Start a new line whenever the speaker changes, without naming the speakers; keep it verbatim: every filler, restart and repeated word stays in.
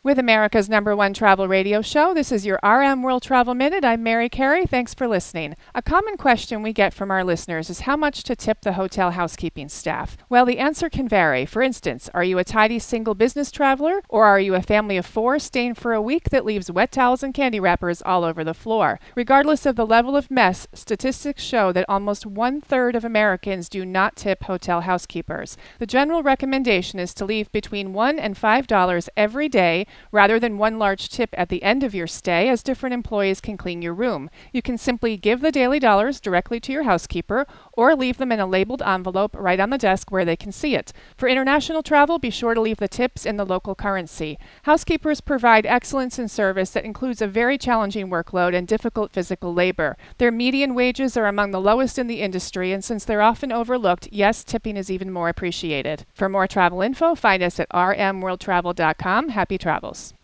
With America's number one travel radio show, this is your R M World Travel Minute. I'm Mary Carey. Thanks for listening. A common question we get from our listeners is how much to tip the hotel housekeeping staff. Well, the answer can vary. For instance, are you a tidy single business traveler, or are you a family of four staying for a week that leaves wet towels and candy wrappers all over the floor? Regardless of the level of mess, statistics show that almost one-third of Americans do not tip hotel housekeepers. The general recommendation is to leave between one and five dollars every day, rather than one large tip at the end of your stay, as different employees can clean your room. You can simply give the daily dollars directly to your housekeeper, or leave them in a labeled envelope right on the desk where they can see it. For international travel, be sure to leave the tips in the local currency. Housekeepers provide excellence in service that includes a very challenging workload and difficult physical labor. Their median wages are among the lowest in the industry, and since they're often overlooked, yes, tipping is even more appreciated. For more travel info, find us at r m world travel dot com. Happy travels.